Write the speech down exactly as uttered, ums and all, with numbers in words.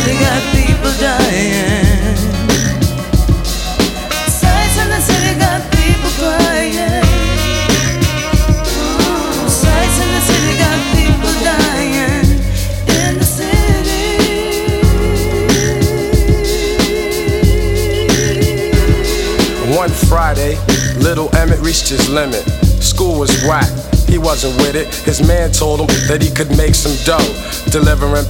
city got people dying. Sights in the city got people crying. Sights in the city got people dying. In the city. One Friday, little Emmett reached his limit. School was whack, he wasn't with it. His man told him that he could make some dough delivering